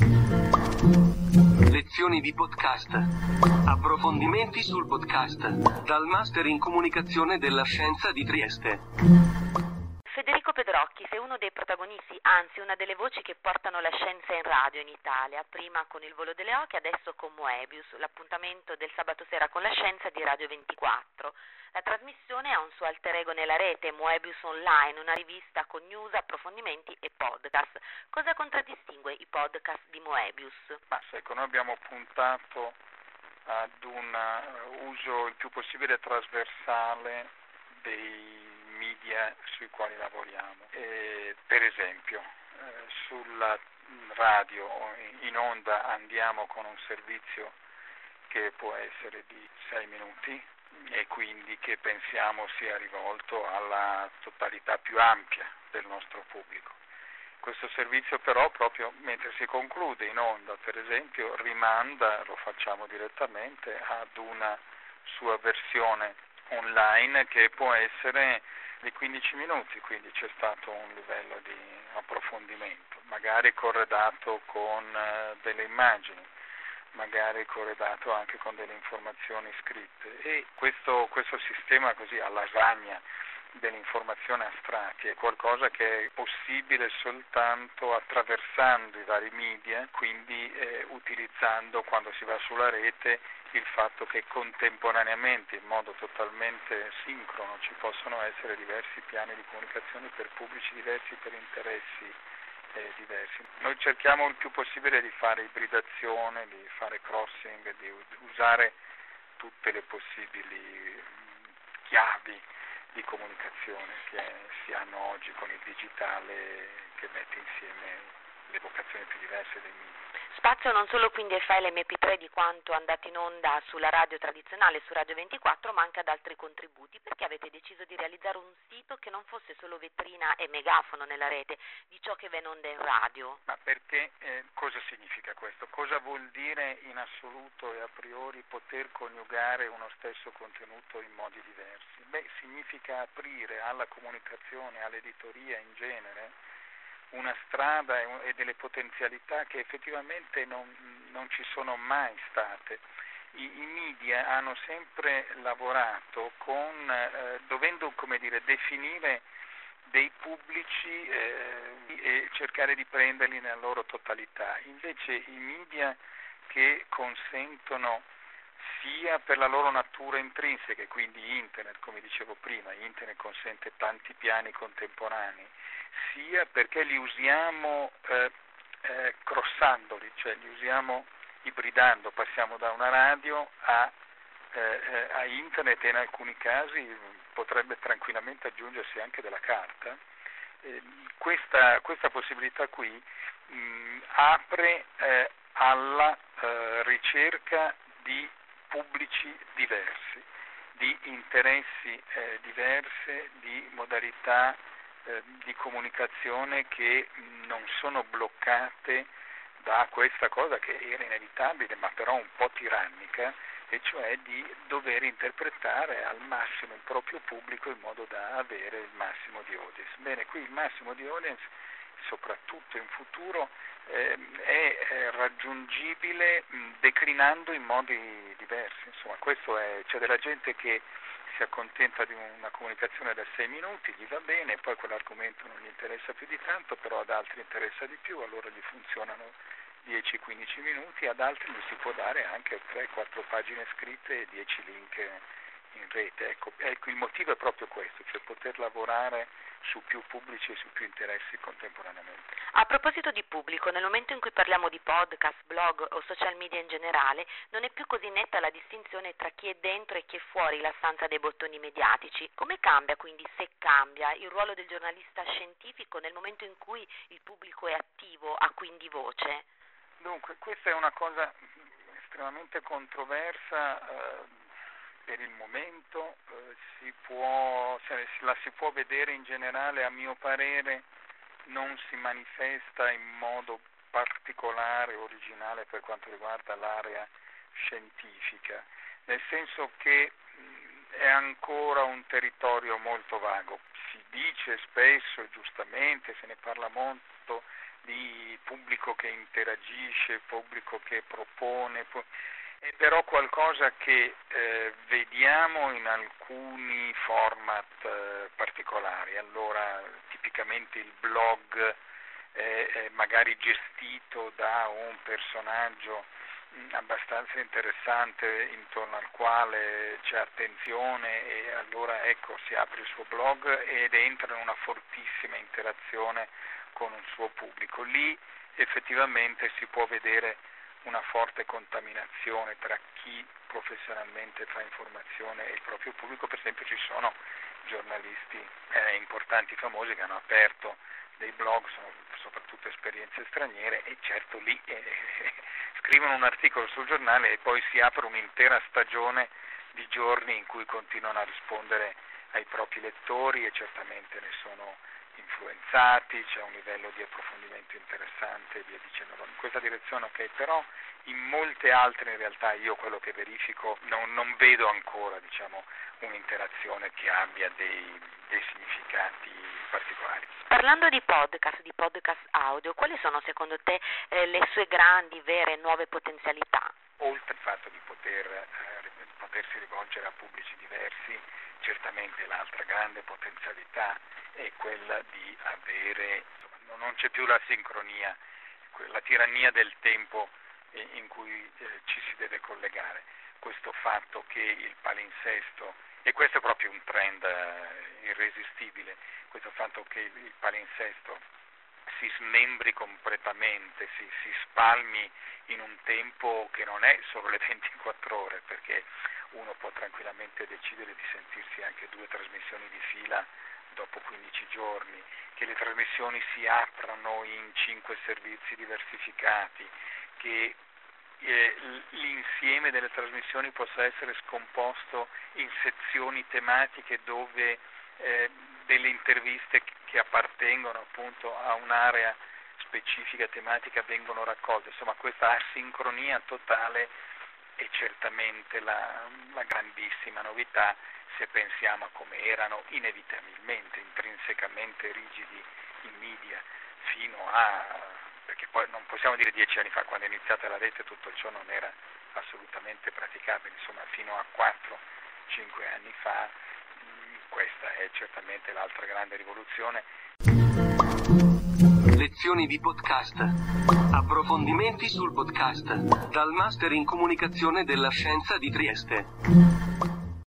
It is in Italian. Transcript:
Lezioni di podcast. Approfondimenti sul podcast. Dal Master in Comunicazione della Scienza di Trieste. Federico Pedrocchi, sei uno dei protagonisti, anzi una delle voci che portano la scienza in radio in Italia, prima con Il volo delle oche, adesso con Moebius, l'appuntamento del sabato sera con la scienza di Radio 24. La trasmissione ha un suo alter ego nella rete, Moebius Online, una rivista con news, approfondimenti e podcast. Cosa contraddistingue i podcast di Moebius? Noi abbiamo puntato ad un uso il più possibile trasversale dei media sui quali lavoriamo. Per esempio, sulla radio in onda andiamo con un servizio che può essere di 6 minuti e quindi che pensiamo sia rivolto alla totalità più ampia del nostro pubblico. Questo servizio però, proprio mentre si conclude in onda, per esempio, rimanda, lo facciamo direttamente, ad una sua versione online che può essere di 15 minuti, quindi c'è stato un livello di approfondimento, magari corredato con delle immagini, magari corredato anche con delle informazioni scritte, e questo sistema così a lasagna dell'informazione astratti è qualcosa che è possibile soltanto attraversando i vari media, quindi utilizzando, quando si va sulla rete, il fatto che contemporaneamente, in modo totalmente sincrono, ci possono essere diversi piani di comunicazione per pubblici diversi, per interessi diversi. Noi cerchiamo il più possibile di fare ibridazione, di fare crossing, di usare tutte le possibili chiavi di comunicazione che si hanno oggi con il digitale, che mette insieme le vocazioni più diverse dei media. Spazio non solo quindi ai file MP3 di quanto andate in onda sulla radio tradizionale, su Radio 24, ma anche ad altri contributi. Perché avete deciso di realizzare un sito che non fosse solo vetrina e megafono nella rete di ciò che va in onda in radio? Ma perché cosa significa questo? Cosa vuol dire in assoluto e a priori poter coniugare uno stesso contenuto in modi diversi? Significa aprire alla comunicazione, all'editoria in genere, una strada e delle potenzialità che effettivamente non ci sono mai state. I media hanno sempre lavorato dovendo, definire dei pubblici e cercare di prenderli nella loro totalità. Invece i media che consentono, sia per la loro natura intrinseca, quindi internet, come dicevo prima, internet consente tanti piani contemporanei, sia perché li usiamo crossandoli, cioè li usiamo ibridando, passiamo da una radio a internet, e in alcuni casi potrebbe tranquillamente aggiungersi anche della carta. Questa possibilità qui apre alla ricerca di pubblici diversi, di interessi diverse, di modalità di comunicazione che non sono bloccate da questa cosa che era inevitabile, ma però un po' tirannica, e cioè di dover interpretare al massimo il proprio pubblico in modo da avere il massimo di audience. Bene, qui il massimo di audience, soprattutto in futuro, è raggiungibile declinando in modi diversi. Insomma, c'è della gente che si accontenta di una comunicazione da 6 minuti, gli va bene, poi quell'argomento non gli interessa più di tanto, però ad altri interessa di più, allora gli funzionano 10-15 minuti, ad altri gli si può dare anche 3-4 pagine scritte e 10 link in rete. Ecco, il motivo è proprio questo, cioè poter lavorare su più pubblici e su più interessi contemporaneamente. A proposito di pubblico, nel momento in cui parliamo di podcast, blog o social media in generale, non è più così netta la distinzione tra chi è dentro e chi è fuori la stanza dei bottoni mediatici. Come cambia, quindi, se cambia, il ruolo del giornalista scientifico nel momento in cui il pubblico è attivo, ha quindi voce? Dunque, questa è una cosa estremamente controversa. Per il momento la si può vedere in generale, a mio parere non si manifesta in modo particolare, originale per quanto riguarda l'area scientifica, nel senso che è ancora un territorio molto vago. Si dice spesso, giustamente, se ne parla molto, di pubblico che interagisce, pubblico che propone, è però qualcosa che vediamo in alcuni format particolari. Allora, tipicamente il blog è magari gestito da un personaggio abbastanza interessante intorno al quale c'è attenzione e allora ecco si apre il suo blog ed entra in una fortissima interazione con un suo pubblico. Lì effettivamente si può vedere una forte contaminazione tra chi professionalmente fa informazione e il proprio pubblico. Per esempio ci sono giornalisti importanti, famosi, che hanno aperto dei blog, sono soprattutto esperienze straniere, e certo lì scrivono un articolo sul giornale e poi si apre un'intera stagione di giorni in cui continuano a rispondere ai propri lettori e certamente ne sono influenzati, c'è un livello di approfondimento interessante e via dicendo. In questa direzione ok, però in molte altre in realtà io quello che verifico non vedo ancora un'interazione che abbia dei significati particolari. Parlando di podcast audio, quali sono secondo te le sue grandi, vere, nuove potenzialità? Oltre al fatto di potersi rivolgere a pubblici diversi, certamente l'altra grande potenzialità è quella di avere, non c'è più la sincronia, la tirannia del tempo in cui ci si deve collegare. Questo fatto che il palinsesto, e questo è proprio un trend irresistibile, questo fatto che il palinsesto si smembri completamente, si spalmi in un tempo che non è solo le 24 ore, perché uno può tranquillamente decidere di sentirsi anche 2 trasmissioni di fila dopo 15 giorni, che le trasmissioni si aprano in 5 servizi diversificati, che l'insieme delle trasmissioni possa essere scomposto in sezioni tematiche dove delle interviste che appartengono appunto a un'area specifica tematica vengono raccolte. Insomma, questa asincronia totale è certamente la grandissima novità, se pensiamo a come erano inevitabilmente, intrinsecamente rigidi i media fino perché poi non possiamo dire 10 anni fa, quando è iniziata la rete tutto ciò non era assolutamente praticabile, insomma fino a 4-5 anni fa. Questa è certamente l'altra grande rivoluzione. Lezioni di podcast. Approfondimenti sul podcast. Dal Master in Comunicazione della Scienza di Trieste.